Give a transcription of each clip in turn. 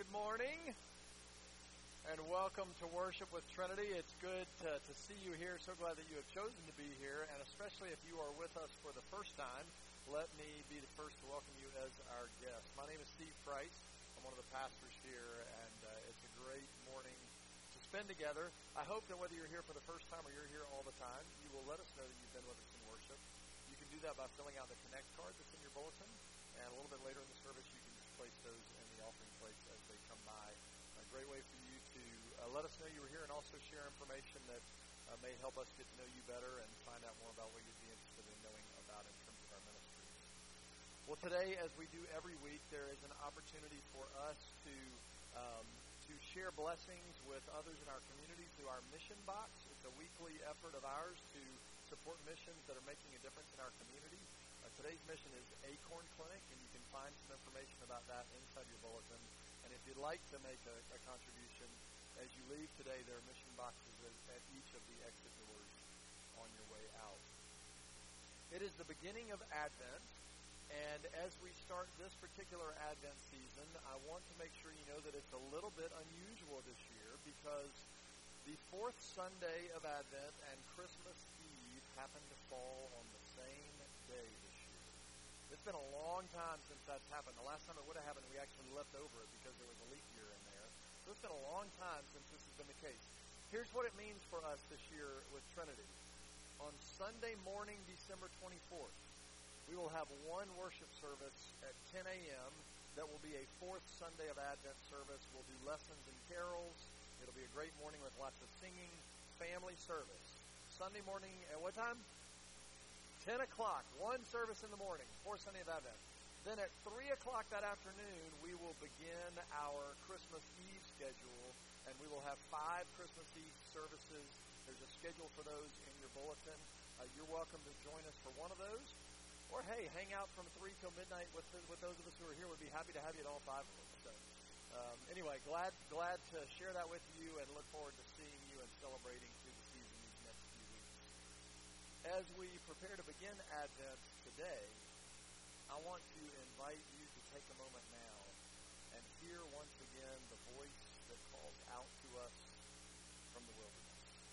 good morning, and welcome to Worship with Trinity. It's good to see you here. So glad that you have chosen to be here, and especially if you are with us for the first time, let me be the first to welcome you as our guest. My name is Steve Price. I'm one of the pastors here, and it's a great morning to spend together. I hope that whether you're here for the first time or you're here all the time, you will let us know that you've been with us in worship. You can do that by filling out the Connect card that's in your bulletin, and a little bit later in the service, you can just place those in the offering plates as they come by. A great way for you to let us know you were here and also share information that may help us get to know you better and find out more about what you'd be interested in knowing about in terms of our ministries. Well, today, as we do every week, there is an opportunity for us to share blessings with others in our community through our mission box. It's a weekly effort of ours to support missions that are making a difference in our community. Today's mission is Acorn Clinic, and you can find some information about that inside your bulletin. And if you'd like to make a contribution, as you leave today, there are mission boxes at each of the exit doors on your way out. It is the beginning of Advent, and as we start this particular Advent season, I want to make sure you know that it's a little bit unusual this year because the fourth Sunday of Advent and Christmas Eve happen to fall on the same day this year. It's been a long time since that's happened. The last time it would have happened, we actually left over it because there was a leap year in there. So it's been a long time since this has been the case. Here's what it means for us this year with Trinity. On Sunday morning, December 24th, we will have one worship service at 10 a.m. That will be a fourth Sunday of Advent service. We'll do lessons and carols. It'll be a great morning with lots of singing, family service. Sunday morning at what time? 10 o'clock, one service in the morning, fourth Sunday of Advent. Then at 3 o'clock that afternoon, we will begin our Christmas Eve schedule, and we will have 5 Christmas Eve services. There's a schedule for those in your bulletin. You're welcome to join us for one of those. Or, hey, hang out from 3 till midnight with those of us who are here. We'd be happy to have you at all 5 of them. So, anyway, glad to share that with you and look forward to seeing you and celebrating through the season these next few weeks. As we prepare to begin Advent today, I want to invite you to take a moment now and hear once again the voice that calls out to us from the wilderness.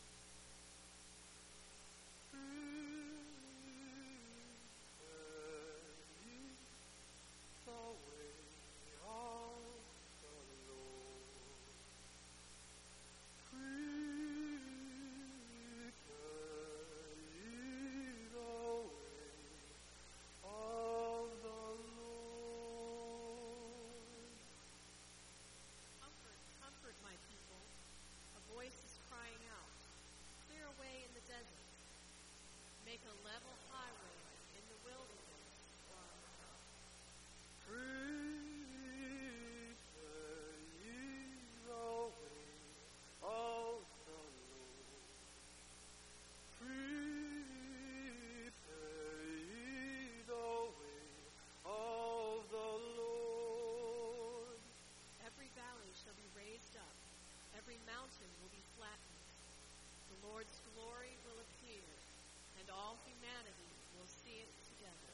Make a level highway in the wilderness for our God. Prepare ye the way of the Lord. Prepare ye the way of the Lord. Every valley shall be raised up, every mountain will be flattened. The Lord's glory will appear, and all humanity will see it together.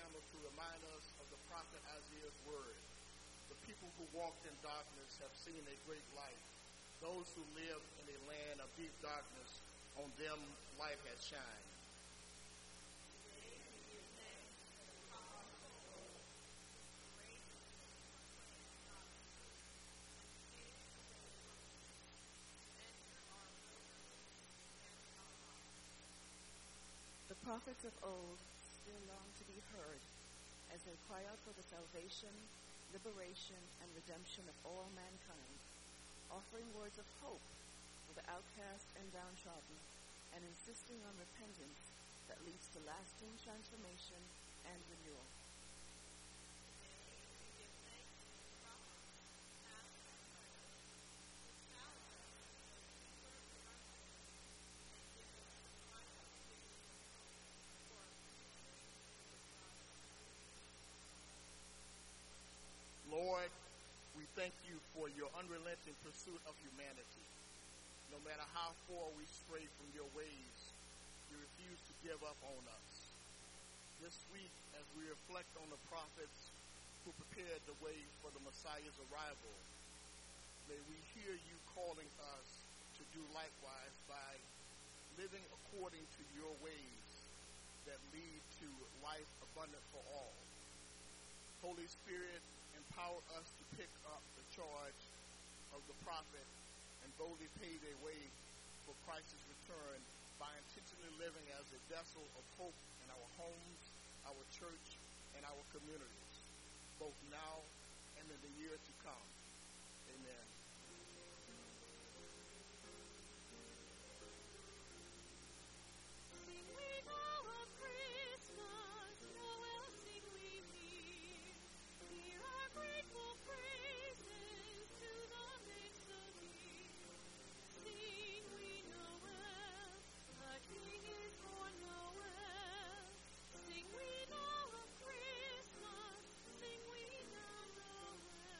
candle to remind us of the prophet Isaiah's word. The people who walked in darkness have seen a great light. Those who live in a land of deep darkness, on them light has shined. The prophets of old still long to be heard as they cry out for the salvation, liberation, and redemption of all mankind, offering words of hope for the outcast and downtrodden, and insisting on repentance that leads to lasting transformation and renewal. Lord, we thank you for your unrelenting pursuit of humanity. No matter how far we stray from your ways, you refuse to give up on us. This week, as we reflect on the prophets who prepared the way for the Messiah's arrival, may we hear you calling us to do likewise by living according to your ways that lead to life abundant for all. Holy Spirit, empower us to pick up the charge of the prophet and boldly pave a way for Christ's return by intentionally living as a vessel of hope in our homes, our church, and our communities, both now and in the year to come. Amen. Sing we now of Christmas, Noel sing we near. Hear our grateful praises to the maids of year. Sing we Noel, the King is born Noel. Sing we now of Christmas, sing we now Noel.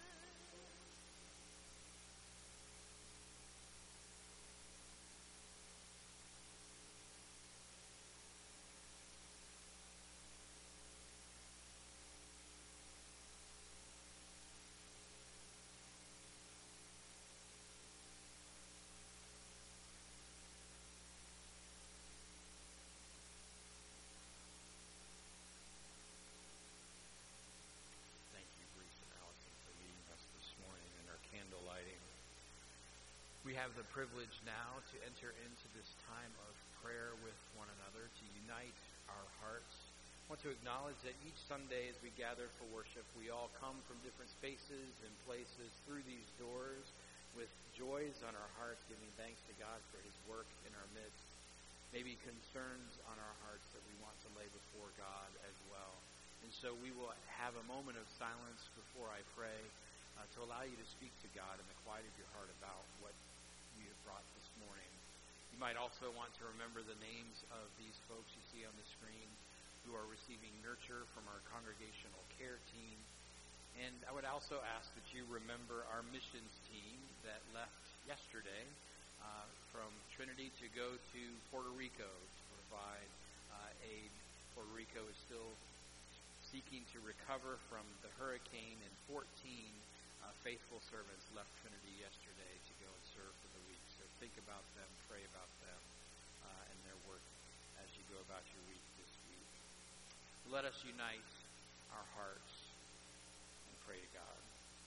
Thank you, Bruce and Allison, for leading us this morning in our candle lighting. We have the privilege now to enter into this time of prayer with one another, to unite our hearts. I want to acknowledge that each Sunday as we gather for worship, we all come from different spaces and places through these doors with joys on our hearts, giving thanks to God for his work in our midst, maybe concerns on our hearts that we want to lay before God as well. And so we will have a moment of silence before I pray to allow you to speak to God in the quiet of your heart about what you have brought this morning. You might also want to remember the names of these folks you see on the screen who are receiving nurture from our congregational care team. And I would also ask that you remember our missions team that left yesterday from Trinity to go to Puerto Rico to provide aid. Puerto Rico is still seeking to recover from the hurricane, and 14 faithful servants left Trinity yesterday to go and serve for the week. So think about them, pray about them, and their work as you go about your week this week. Let us unite our hearts and pray to God.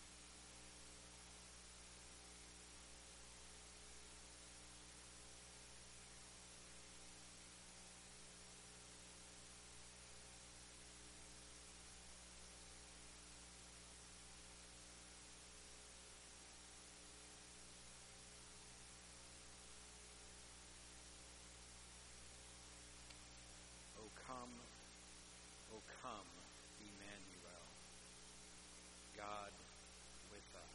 O come, Emmanuel, God with us.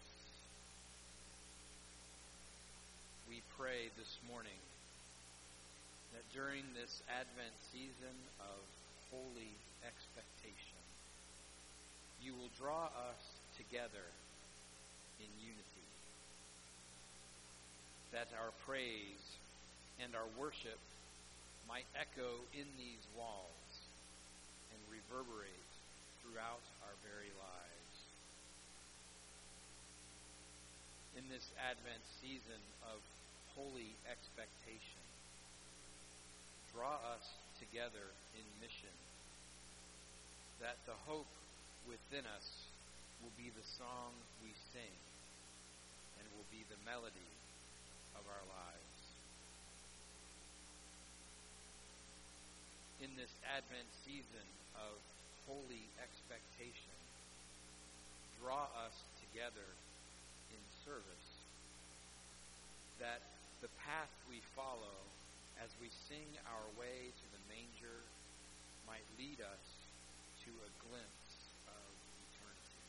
We pray this morning that during this Advent season of holy expectation, you will draw us together in unity, that our praise and our worship might echo in these walls and reverberate throughout our very lives. In this Advent season of holy expectation, draw us together in mission, that the hope within us will be the song we sing and will be the melody of our lives. In this Advent season of holy expectation, draw us together in service, that the path we follow as we sing our way to the manger might lead us to a glimpse of eternity.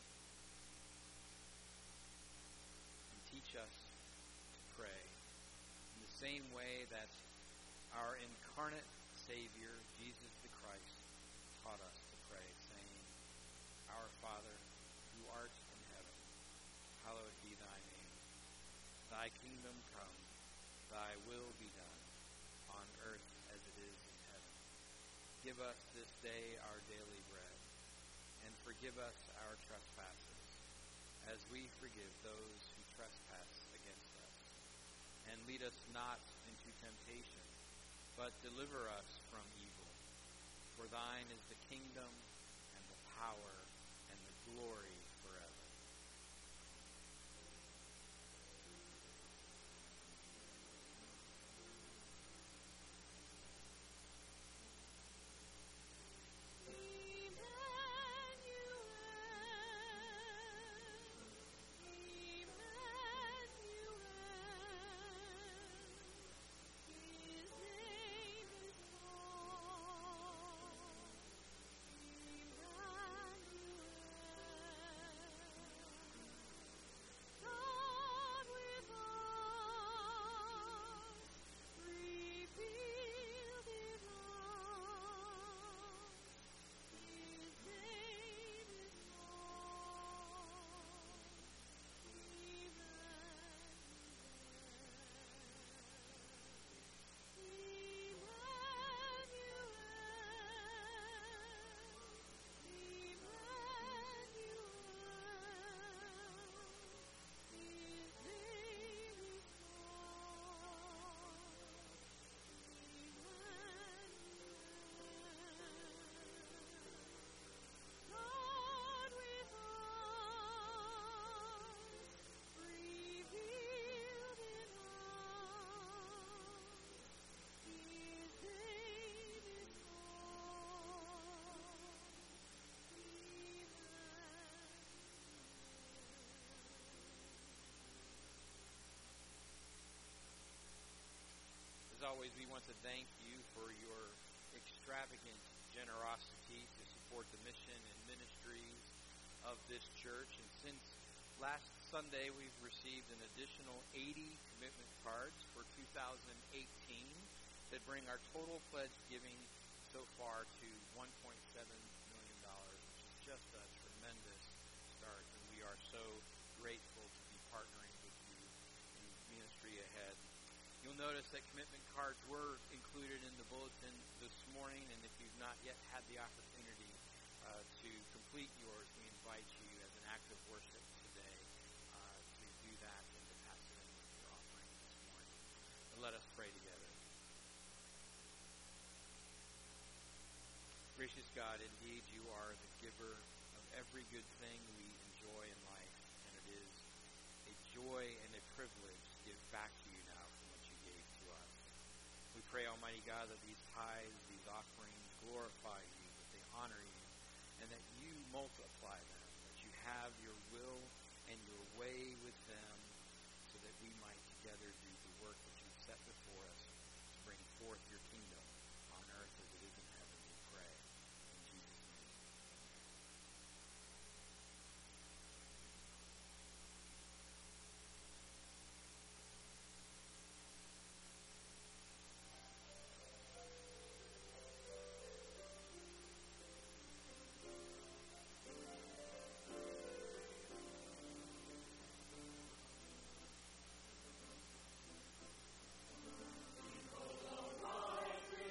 And teach us to pray in the same way that our incarnate Savior, Jesus the Christ, taught us to pray, saying, Our Father, who art in heaven, hallowed be thy name. Thy kingdom come, thy will be done, on earth as it is in heaven. Give us this day our daily bread, and forgive us our trespasses, as we forgive those who trespass against us. And lead us not into temptation, but deliver us from evil. For thine is the kingdom, and the power, and the glory forever. As always, we want to thank you for your extravagant generosity to support the mission and ministries of this church. And since last Sunday, we've received an additional 80 commitment cards for 2018 that bring our total pledge giving so far to $1.7 million, which is just a tremendous start. And we are so grateful to be partnering with you in ministry ahead. You'll notice that commitment cards were included in the bulletin this morning, and if you've not yet had the opportunity to complete yours, we invite you as an act of worship today to do that and to pass it in with your offering this morning. And let us pray together. Gracious God, indeed you are the giver of every good thing we enjoy in life, and it is a joy and a privilege to give back to you now from what you gave to us. We pray, Almighty God, that these tithes, these offerings glorify you, that they honor you, and that you multiply them, that you have your will and your way with them, so that we might together do the work that you've set before us to bring forth your kingdom on earth as it is in heaven, we pray. In Jesus' name. Arise,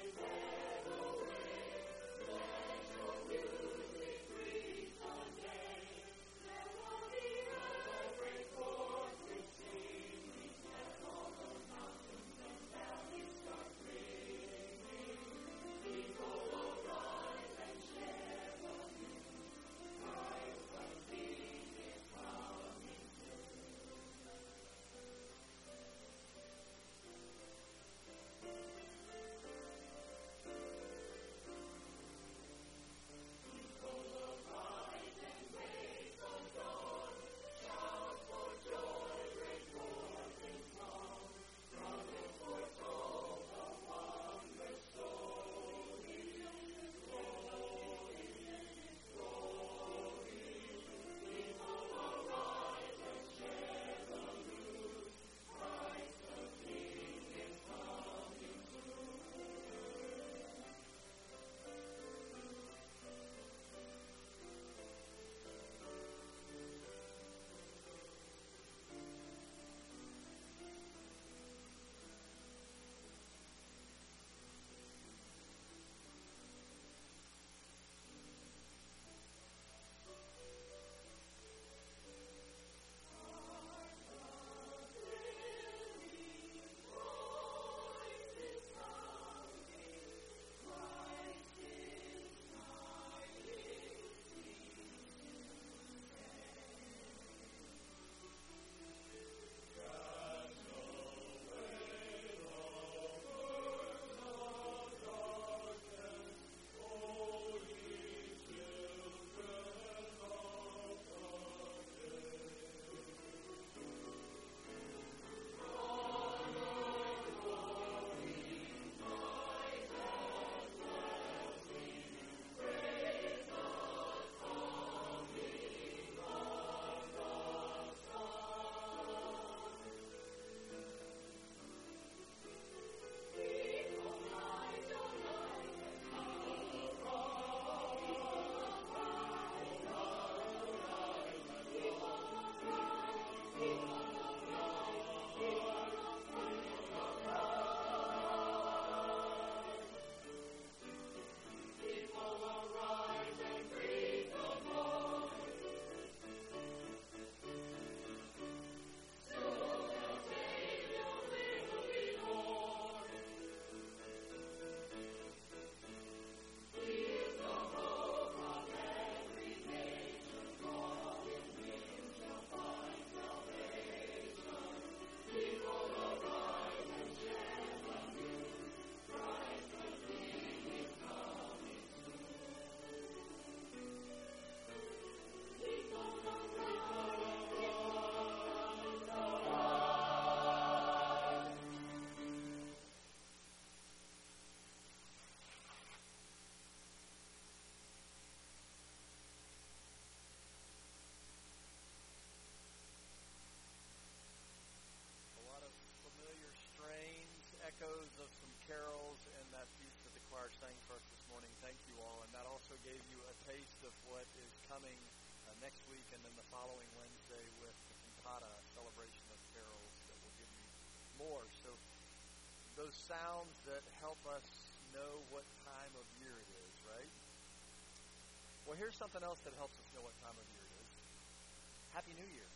taste of what is coming next week and then the following Wednesday with the cantata celebration of carols that will give you more. So those sounds that help us know what time of year it is, right? Well, here's something else that helps us know what time of year it is. Happy New Year.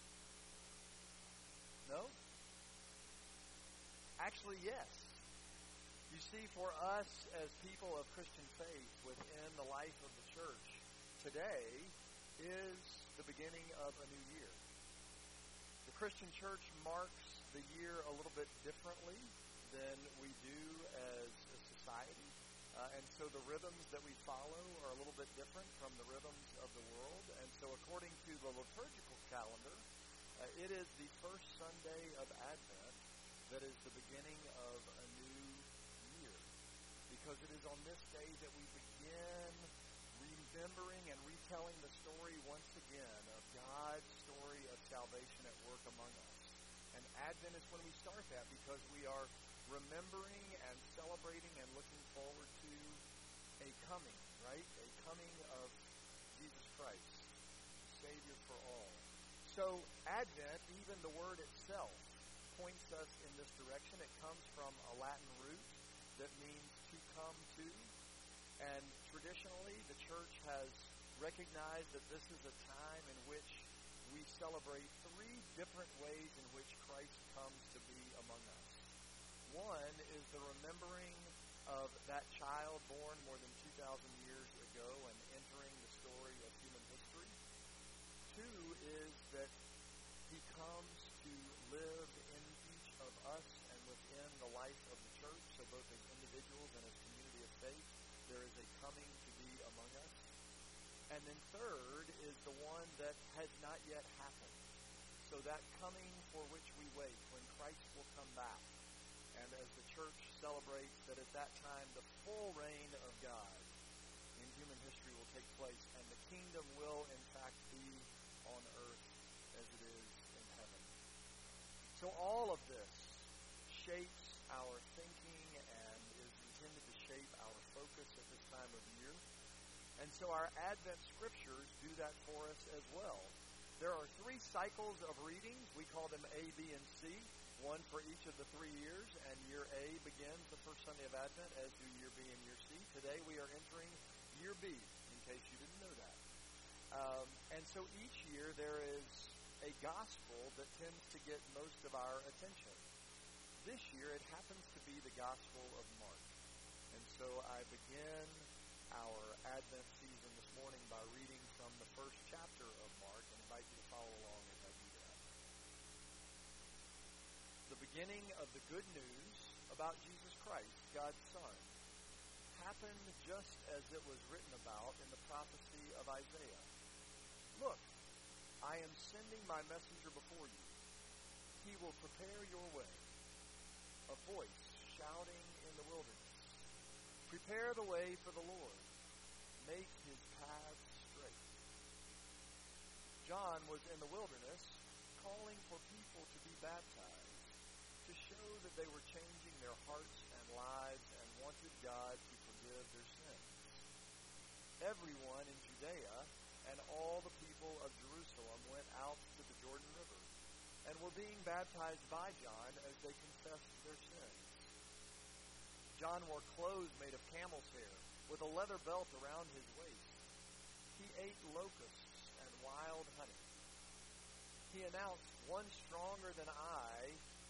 No? Actually, yes. You see, for us as people of Christian faith within the life of the church, today is the beginning of a new year. The Christian church marks the year a little bit differently than we do as a society. And so the rhythms that we follow are a little bit different from the rhythms of the world. And so according to the liturgical calendar, it is the first Sunday of Advent that is the beginning of a new year. Because it is on this day that we begin remembering and retelling the story once again of God's story of salvation at work among us. And Advent is when we start that because we are remembering and celebrating and looking forward to a coming, right? A coming of Jesus Christ, the Savior for all. So Advent, even the word itself, points us in this direction. It comes from a Latin root that means to come to. And traditionally, the church has recognized that this is a time in which we celebrate three different ways in which Christ comes to be among us. One is the remembering of that child born more than 2,000 years ago and entering the story of human history. Two is that he comes to live in each of us and within the life of the church, so both as individuals and as community of faith, there is a coming to be among us. And then third is the one that has not yet happened. So that coming for which we wait, when Christ will come back. And as the church celebrates that at that time the full reign of God in human history will take place, and the kingdom will in fact be on earth as it is in heaven. So all of this shapes our thinking and is intended to shape our focus at this time of year. And so our Advent scriptures do that for us as well. There are 3 cycles of readings. We call them A, B, and C, one for each of the 3 years. And year A begins the first Sunday of Advent, as do year B and year C. Today we are entering year B, in case you didn't know that. And so each year there is a gospel that tends to get most of our attention. This year it happens to be the Gospel of Mark. And so I begin our Advent season this morning by reading from the first chapter of Mark and invite you to follow along as I do that. The beginning of the good news about Jesus Christ, God's Son, happened just as it was written about in the prophecy of Isaiah. Look, I am sending my messenger before you. He will prepare your way. A voice shouting in the wilderness, prepare the way for the Lord. Make his path straight. John was in the wilderness calling for people to be baptized to show that they were changing their hearts and lives and wanted God to forgive their sins. Everyone in Judea and all the people of Jerusalem went out to the Jordan River and were being baptized by John as they confessed their sins. John wore clothes made of camel's hair with a leather belt around his waist. He ate locusts and wild honey. He announced, one stronger than I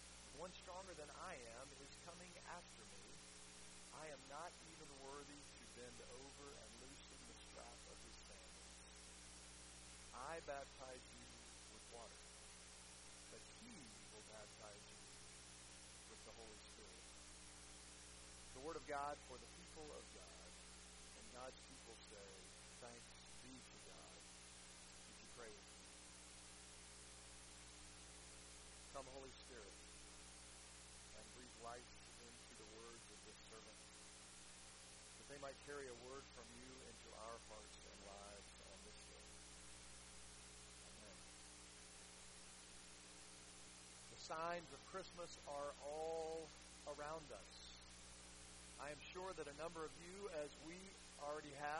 am, is coming after me. I am not even worthy to bend over and loosen the strap of his sandals. I baptize you with water, but he will baptize you with the Holy Spirit. The word of God for the people of God. And God's people say, thanks be to God. Would you pray with me? Come, Holy Spirit, and breathe life into the words of this servant, that they might carry a word from you into our hearts and lives on this day. Amen. The signs of Christmas are all around us. I am sure that a number of you, as we already have,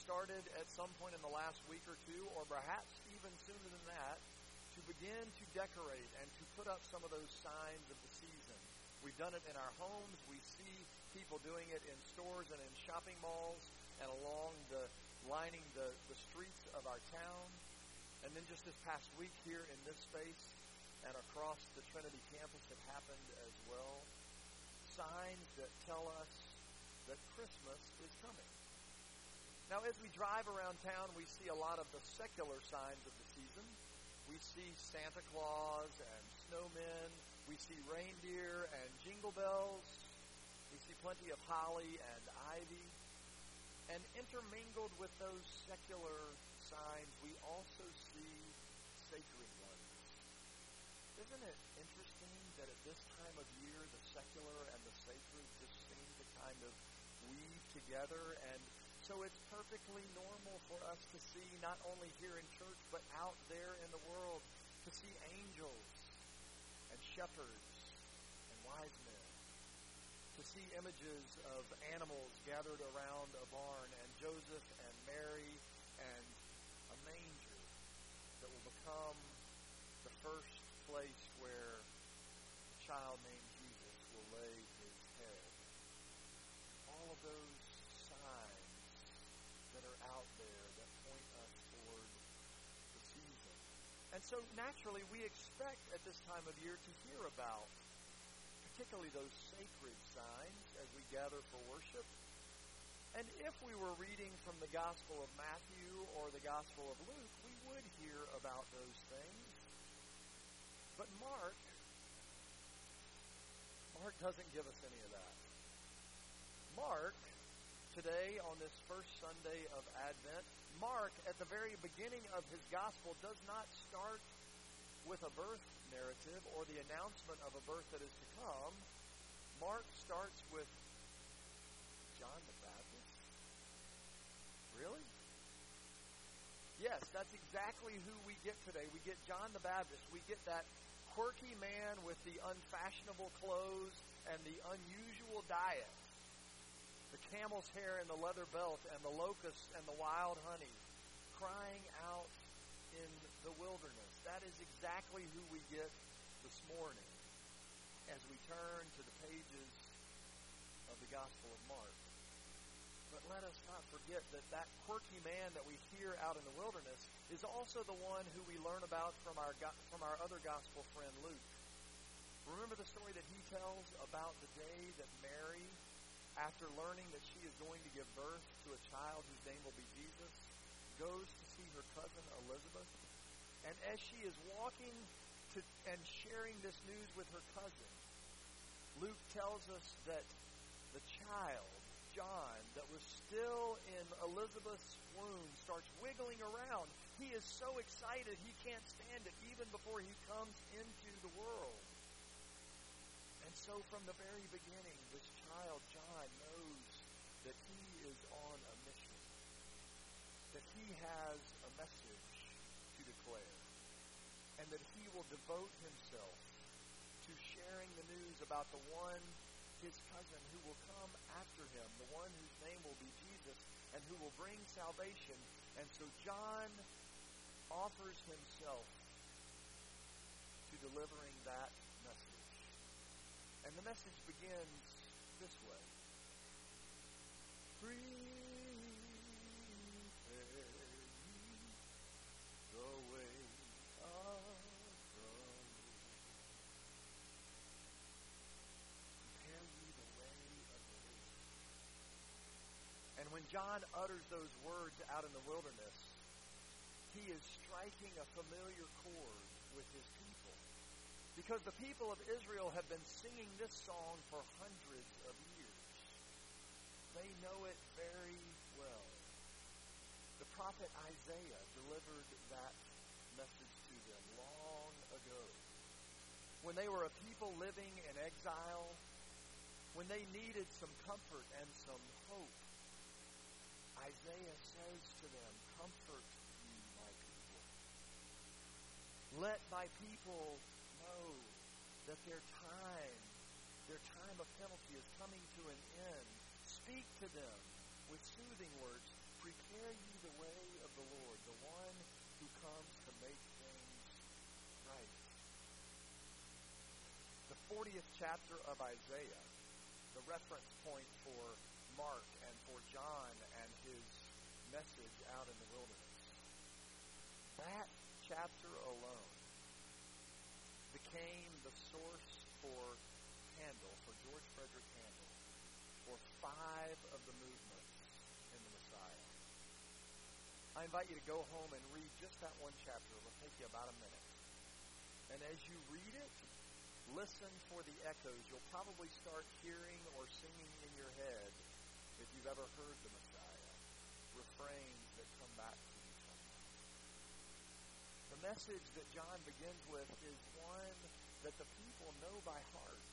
started at some point in the last week or two, or perhaps even sooner than that, to begin to decorate and to put up some of those signs of the season. We've done it in our homes. We see people doing it in stores and in shopping malls and along lining the streets of our town. And then just this past week here in this space and across the Trinity campus, it happened as well. Signs that tell us that Christmas is coming. Now, as we drive around town, we see a lot of the secular signs of the season. We see Santa Claus and snowmen. We see reindeer and jingle bells. We see plenty of holly and ivy. And intermingled with those secular signs, we also see sacred ones. Isn't it interesting that at this time of year, the secular and the sacred just seem to kind of weave together? And so it's perfectly normal for us to see, not only here in church, but out there in the world, to see angels and shepherds and wise men, to see images of animals gathered around a barn, and Joseph and Mary and a manger that will become the first place where a child named Jesus will lay his head. All of those signs that are out there that point us toward the season. And so naturally we expect at this time of year to hear about particularly those sacred signs as we gather for worship. And if we were reading from the Gospel of Matthew or the Gospel of Luke, we would hear about those things. But Mark doesn't give us any of that. Mark, today on this first Sunday of Advent, Mark, at the very beginning of his Gospel, does not start with a birth narrative or the announcement of a birth that is to come. Mark starts with John the Baptist. Really? Yes, that's exactly who we get today. We get John the Baptist. We get that quirky man with the unfashionable clothes and the unusual diet. The camel's hair and the leather belt and the locusts and the wild honey crying out in the wilderness. That is exactly who we get this morning as we turn to the pages of the Gospel of Mark. But let us not forget that that quirky man that we hear out in the wilderness is also the one who we learn about from our other Gospel friend Luke. Remember the story that he tells about the day that Mary, after learning that she is going to give birth to a child whose name will be Jesus, goes to see her cousin Elizabeth. And as she is walking and sharing this news with her cousin, Luke tells us that the child, John, that was still in Elizabeth's womb, starts wiggling around. He is so excited he can't stand it even before he comes into the world. And so from the very beginning, this child, John, knows that he is on a mission, that he has a message to declare, and that he will devote himself to sharing the news about the one, his cousin, who will come after him, the one whose name will be Jesus, and who will bring salvation. And so John offers himself to delivering that message. And the message begins this way. Prepare ye the way of the Lord. Prepare ye the way of the Lord. And when John utters those words out in the wilderness, he is striking a familiar chord with his people. Because the people of Israel have been singing this song for hundreds of years. They know it very well. The prophet Isaiah delivered that message to them long ago. When they were a people living in exile, when they needed some comfort and some hope, Isaiah says to them, "Comfort ye, my people. Let my people know that their time of penalty is coming to an end. Speak to them with soothing words. prepare ye the way of the Lord, the one who comes to make things right. The 40th chapter of Isaiah, the reference point for Mark and for John and his message out in the wilderness. That chapter alone became the source for Handel, for George Frederick Handel, for 5 of the movements in the Messiah. I invite you to go home and read just that one chapter. It'll take you about a minute. And as you read it, listen for the echoes. You'll probably start hearing or singing in your head, if you've ever heard the Messiah, refrains that come back to you somehow. The message that John begins with is one that the people know by heart.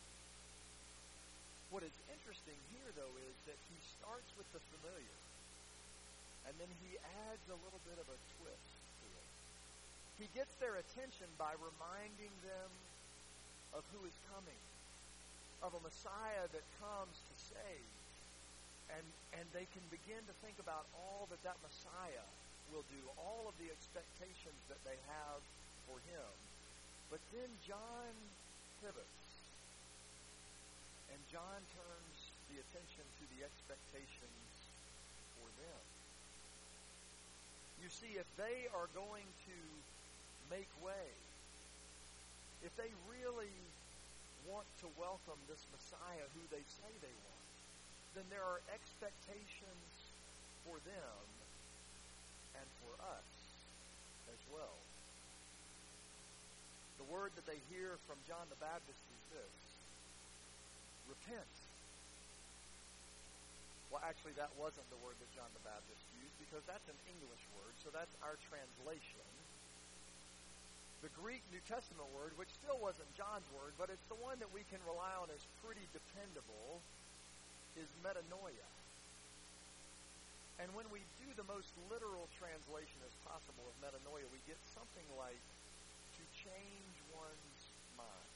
What is interesting here, though, is that he starts with the familiar, and then he adds a little bit of a twist to it. He gets their attention by reminding them of who is coming, of a Messiah that comes to save. And they can begin to think about all that Messiah will do, all of the expectations that they have for him. But then John pivots, and John turns the attention to the expectations for them. You see, if they are going to make way, if they really want to welcome this Messiah who they say they want, then there are expectations for them and for us as well. The word that they hear from John the Baptist is this: repent. Well, actually, that wasn't the word that John the Baptist used, because that's an English word, so that's our translation. The Greek New Testament word, which still wasn't John's word, but it's the one that we can rely on as pretty dependable, is metanoia. And when we do the most literal translation as possible of metanoia, we get something like to change one's mind.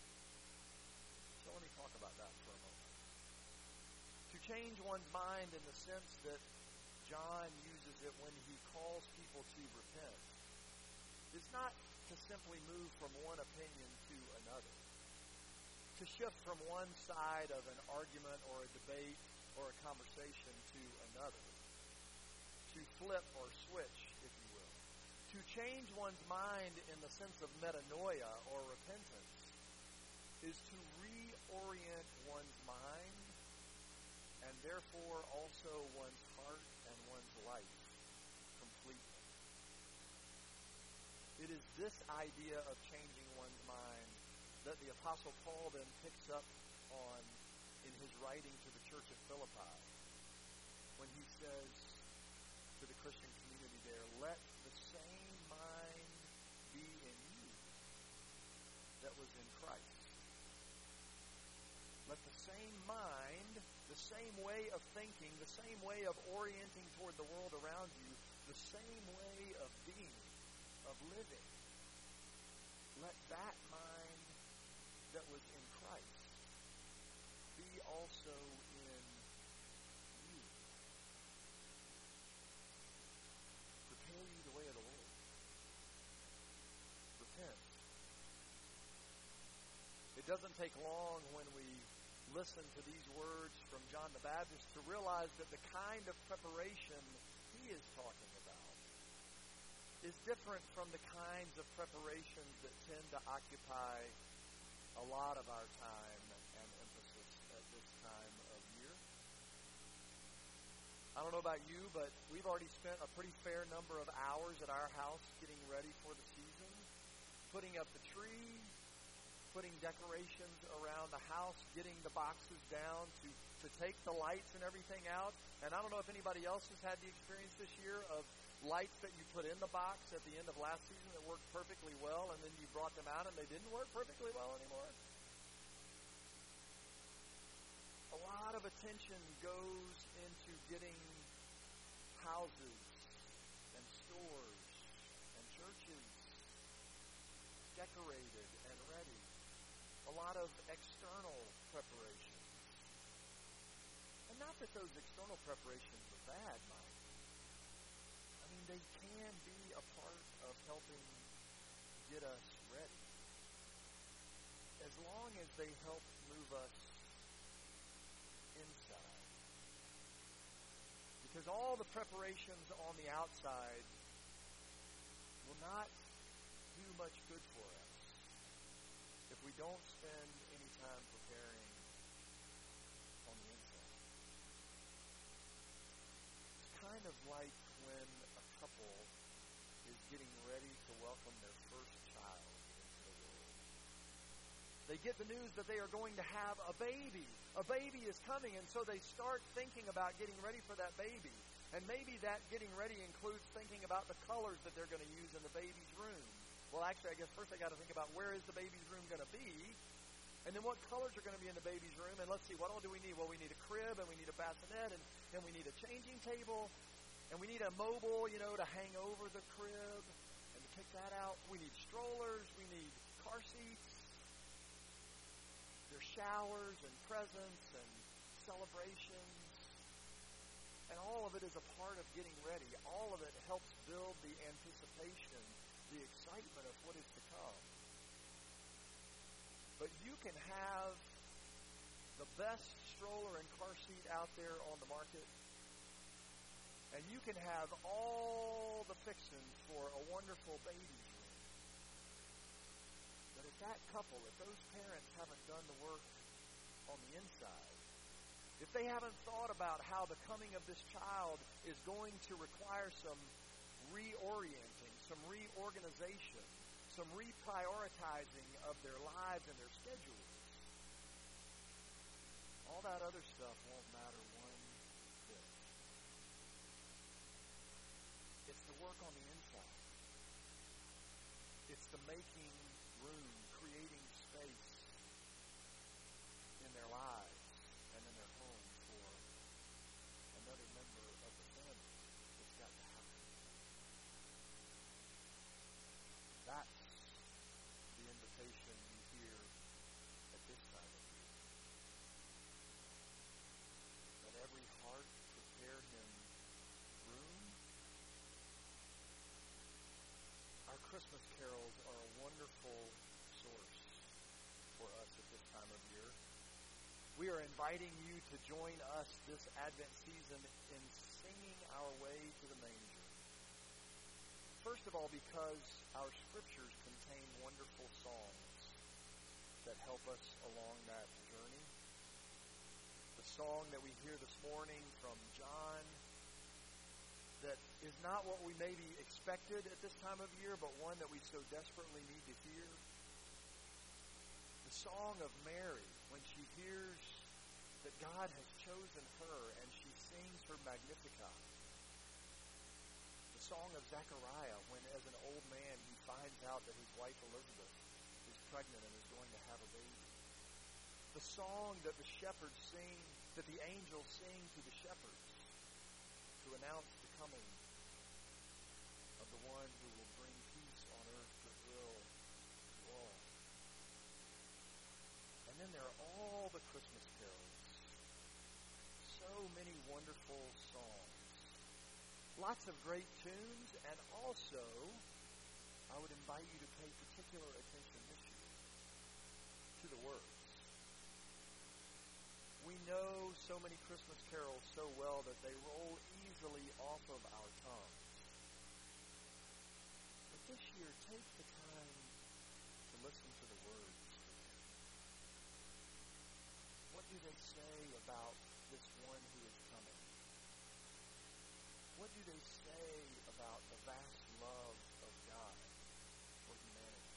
So let me talk about that for a moment. To change one's mind in the sense that John uses it when he calls people to repent is not to simply move from one opinion to another, to shift from one side of an argument or a debate or a conversation to another, to flip or switch, if you will. To change one's mind in the sense of metanoia or repentance is to reorient one's mind and therefore also one's heart and one's life completely. It is this idea of changing one's mind that the Apostle Paul then picks up on in his writing to the church at Philippi, when he says to the Christian community there, let the same mind be in you that was in Christ. Let the same mind, the same way of thinking, the same way of orienting toward the world around you, the same way of being, of living, let that mind that was in Christ be also in you. Prepare ye the way of the Lord. Repent. It doesn't take long when we listen to these words from John the Baptist to realize that the kind of preparation he is talking about is different from the kinds of preparations that tend to occupy a lot of our time and emphasis at this time of year. I don't know about you, but we've already spent a pretty fair number of hours at our house getting ready for the season, putting up the tree, putting decorations around the house, getting the boxes down to take the lights and everything out. And I don't know if anybody else has had the experience this year of lights that you put in the box at the end of last season that worked perfectly well, and then you brought them out and they didn't work perfectly well anymore. A lot of attention goes into getting houses and stores and churches decorated and ready. A lot of external preparations. And not that those external preparations are bad, mind you. can be a part of helping get us ready, as long as they help move us inside. Because all the preparations on the outside will not do much good for us if we don't spend any time preparing on the inside. It's kind of like when a couple is getting ready to welcome their first child into the world. They get the news that they are going to have a baby. A baby is coming, and so they start thinking about getting ready for that baby. And maybe that getting ready includes thinking about the colors that they're going to use in the baby's room. Well, actually, I guess first they got to think about where is the baby's room going to be, and then what colors are going to be in the baby's room. And let's see, what all do we need? Well, we need a crib, and we need a bassinet, and we need a changing table, and we need a mobile, to hang over the crib and to kick that out. We need strollers. We need car seats. There's showers and presents and celebrations. And all of it is a part of getting ready. All of it helps build the anticipation, the excitement of what is to come. But you can have the best stroller and car seat out there on the market, and you can have all the fixings for a wonderful baby's room. But if that couple, if those parents haven't done the work on the inside, if they haven't thought about how the coming of this child is going to require some reorienting, some reorganization, some reprioritizing of their lives and their schedules, all that other stuff won't matter one bit. It's the work on the inside. It's the making room, creating space in their lives and in their home for another member of the family. It's got to happen. That's the invitation you hear at this time of year. Let every heart prepare him room. Our Christmas carols are a wonderful source for us at this time of year. We are inviting you to join us this Advent season in singing our way to the manger. First of all, because our scriptures contain wonderful songs that help us along that journey. The song that we hear this morning from John that is not what we maybe expected at this time of year, but one that we so desperately need to hear. The song of Mary, when she hears that God has chosen her and she sings her Magnificat. The song of Zechariah, when as an old man he finds out that his wife Elizabeth is pregnant and is going to have a baby. The song that the shepherds sing, that the angels sing to the shepherds to announce the coming of the one who will bring peace on earth, goodwill to all. And then there are all the Christmas carols. So many wonderful songs. Lots of great tunes, and also, I would invite you to pay particular attention this year to the words. We know so many Christmas carols so well that they roll easily off of our tongues. But this year, take the time to listen to the words. What do they say about this one who is coming? What do they say about the vast love of God for humanity?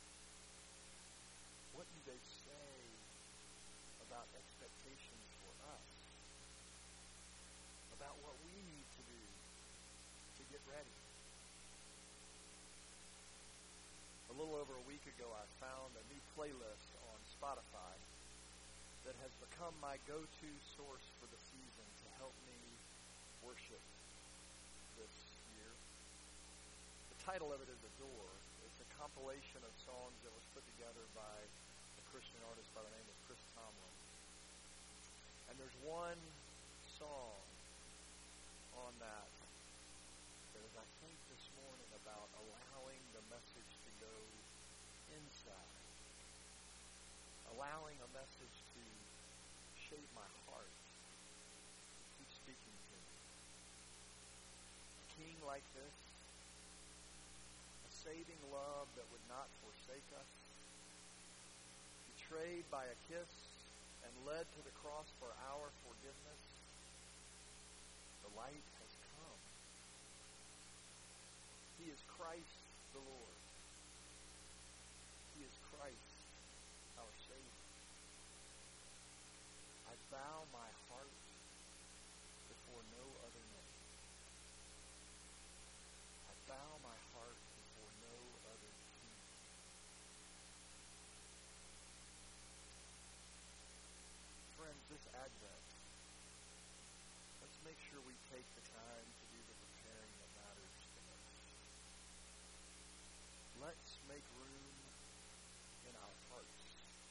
What do they say about expectations for us? About what we need to do to get ready? A little over a week ago, I found a new playlist on Spotify that has become my go-to source for the season to help me worship this year. The title of it is Adore. It's a compilation of songs that was put together by a Christian artist by the name of Chris Tomlin. And there's one song on that is, I think, message to go inside, allowing a message to shape my heart, to keep speaking to me. A king like this, a saving love that would not forsake us, betrayed by a kiss and led to the cross for our forgiveness. The light has come. He is Christ the Lord. He is Christ our Savior. I bow my heart before no other name. I bow my heart before no other king. Friends, this Advent, let's make sure we take the time to do the preparing that matters the most. Let's make room in our hearts.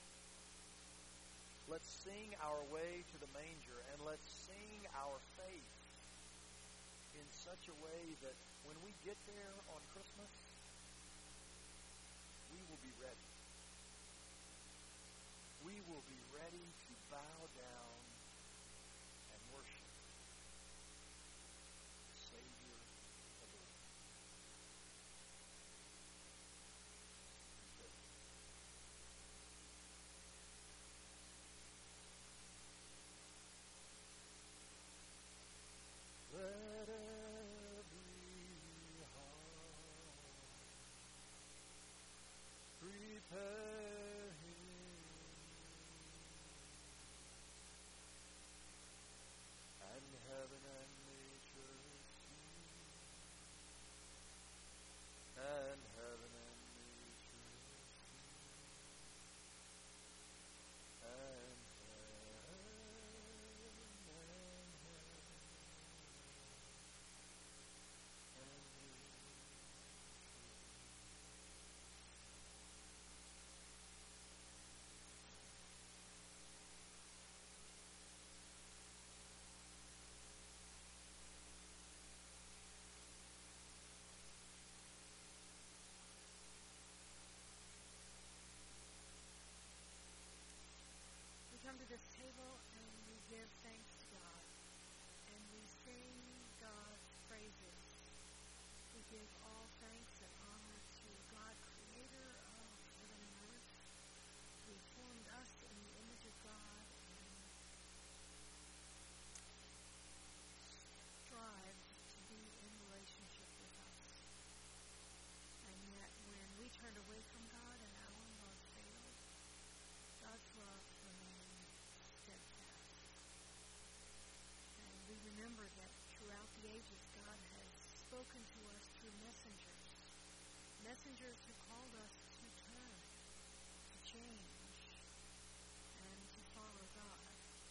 Let's sing our way to the manger, and let's sing our faith in such a way that when we get there on Christmas, we will be ready. We will be ready to bow down and worship the Savior of the world. Let every heart prepare him, and heaven and nature sing, and heaven and nature sing, and We come to this table and we give thanks to God, and we sing God's praises. We give all thanks and honor to God, creator of heaven and earth, who formed us in the image of God and strives to be in relationship with us. And yet when we turned away from God and our love failed, God's love remained steadfast. And we remember that throughout the ages, God has spoken to us through messengers. Messengers who called us to turn, to change, and to follow God.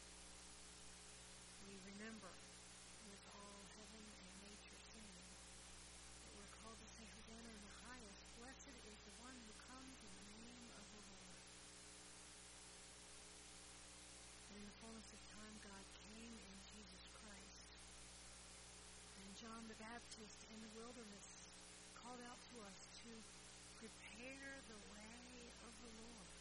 We remember with all heaven and nature singing that we're called to say, Hosanna in the highest. Blessed is the one who comes in the name of the Lord. And in the fullness of time, God came in Jesus Christ. And John the Baptist in the wilderness called out to us to prepare the way of the Lord.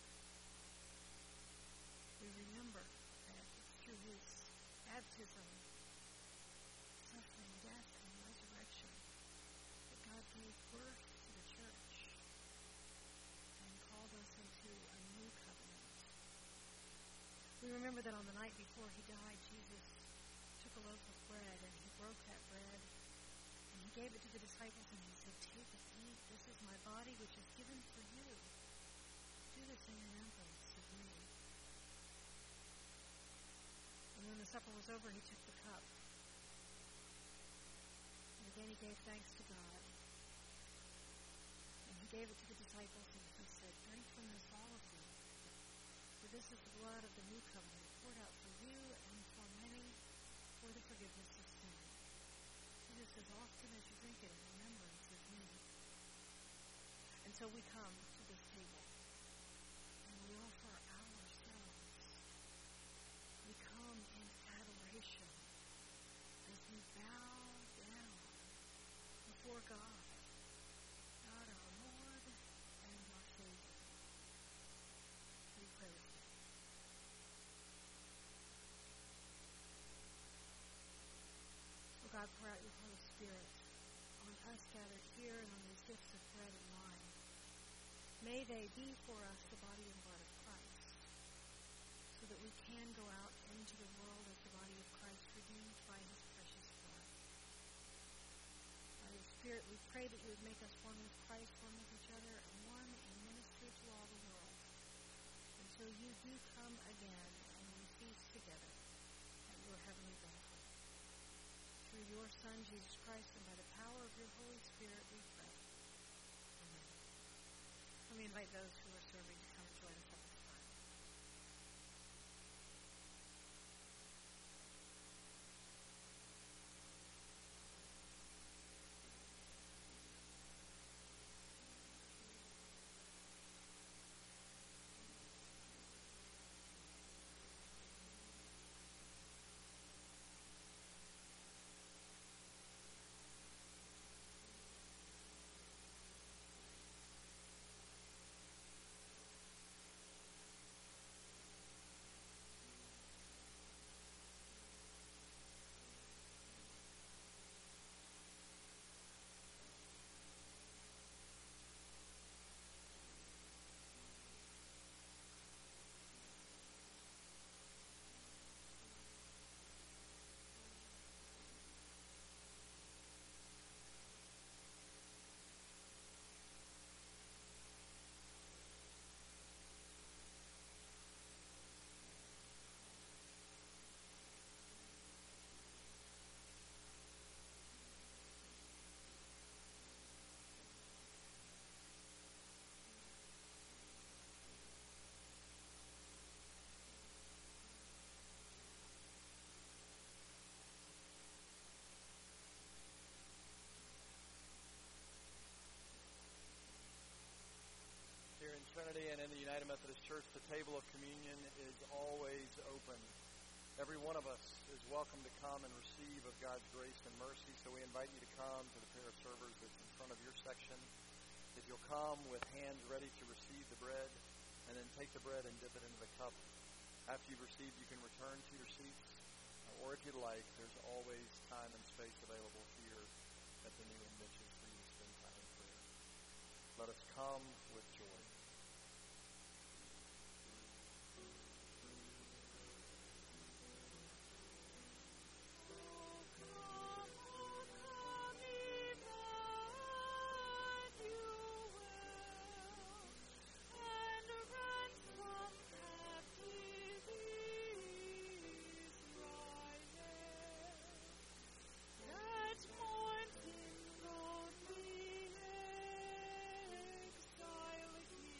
We remember that through his baptism, suffering, death, and resurrection, that God gave birth to the church and called us into a new covenant. We remember that on the night before he died, Jesus took a loaf of bread and he broke that bread and he gave it to the disciples and he said, "Take it, eat. This is my body which is given for you. Do this in remembrance of me." And when the supper was over, he took the cup. And again he gave thanks to God. And he gave it to the disciples and he said, "Drink from this, all of you. For this is the blood of the new covenant, poured out for you and for many for the forgiveness of sin. Do this as often as you drink it in remembrance of me." And so we come to this table and we offer ourselves. We come in adoration as we bow down before God, God our Lord Spirit on us gathered here and on these gifts of bread and wine. May they be for us the body and blood of Christ, so that we can go out into the world as the body of Christ, redeemed by his precious blood. By your Spirit, we pray that you would make us one with Christ, one with each other, and one in ministry to all the world, until you do come again and we feast together at your heavenly banquet. Through your Son, Jesus Christ, and by the power of your Holy Spirit, we pray. Amen. Let me invite those who are serving to come and join us at this time. Here in Trinity and in the United Methodist Church, the table of communion is always open. Every one of us is welcome to come and receive of God's grace and mercy, so we invite you to come to the pair of servers that's in front of your section. If you'll come with hands ready to receive the bread, and then take the bread and dip it into the cup. After you've received, you can return to your seats, or if you'd like, there's always time and space available here at the new niches for you to spend time in prayer. Let us come with joy. Exile again.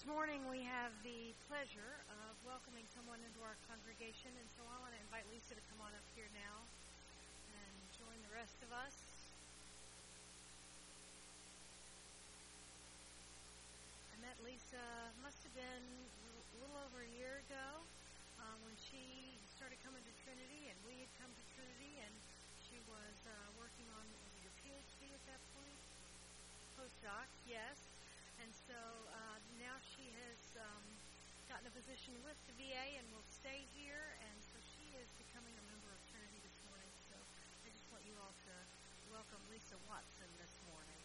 morning we have the pleasure of welcoming someone into our congregation, and so I want to invite Lisa to come on up here now and join the rest of us. I met Lisa, must have been a little over a year ago, when she started coming to Trinity, and we had come to Trinity, and she was working on your PhD at that point? Postdoc, yes. And so now she has gotten a position with the VA and will stay here, and so she is becoming a member of Trinity this morning. So I just want you all to welcome Lisa Watson this morning.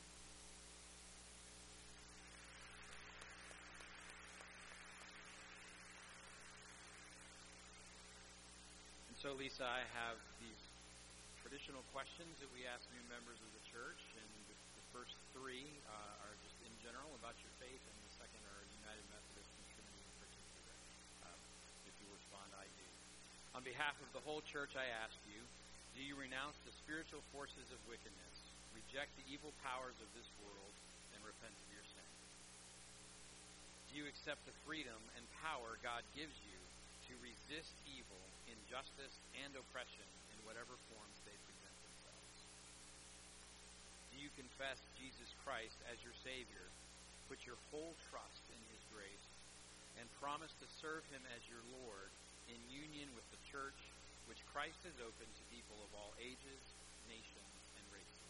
And so, Lisa, I have these traditional questions that we ask new members of the church, and the first three are just in general about your faith, and the second are United Methodist and Trinity in particular. If you respond, I do. On behalf of the whole church, I ask you, do you renounce the spiritual forces of wickedness, reject the evil powers of this world, and repent of your sin? Do you accept the freedom and power God gives you to resist evil, injustice, and oppression in whatever forms they present themselves? Do you confess Jesus Christ as your Savior, put your whole trust in His grace, and promise to serve Him as your Lord in union with the church which Christ has opened to people of all ages, nations, and races?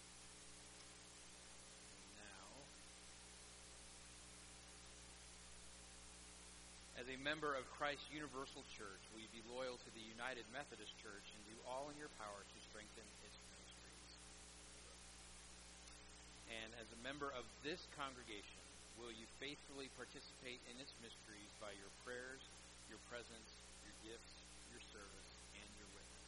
Now, as a member of Christ's universal church, will you be loyal to the United Methodist Church and do all in your power to strengthen its ministries? And as a member of this congregation, will you faithfully participate in its mysteries by your prayers, your presence, your gifts, your service, and your witness?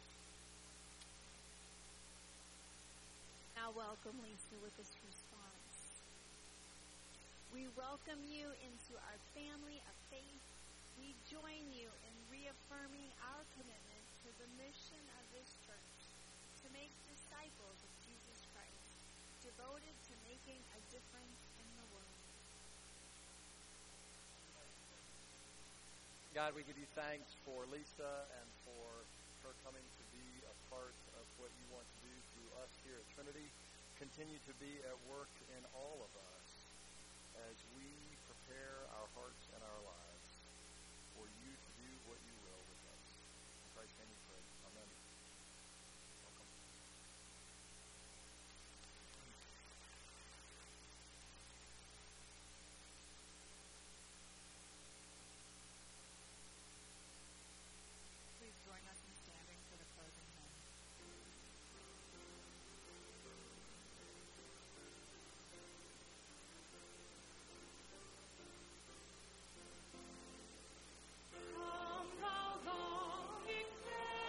Now welcome Lisa with this response. We welcome you into our family of faith. We join you in reaffirming our commitment to the mission of this church to make disciples of Jesus Christ, devoted to making a difference in the world. God, we give you thanks for Lisa and for her coming to be a part of what you want to do through us here at Trinity. Continue to be at work in all of us as we prepare our hearts and our lives for you to do what you will with us. In Christ's name we pray. Amen. Welcome. Please join us in standing for the closing hymn. Come thou longing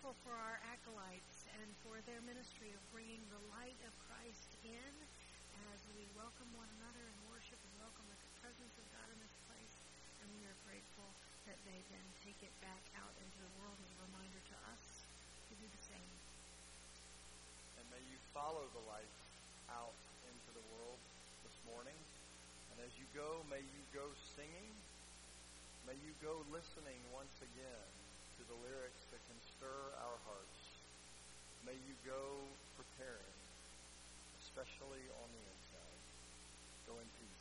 grateful for our acolytes and for their ministry of bringing the light of Christ in as we welcome one another in worship and welcome the presence of God in this place. And we are grateful that they then take it back out into the world as a reminder to us to do the same. And may you follow the light out into the world this morning. And as you go, may you go singing. May you go listening once again to the lyrics that can stir our hearts. May you go preparing, especially on the inside. Go in peace.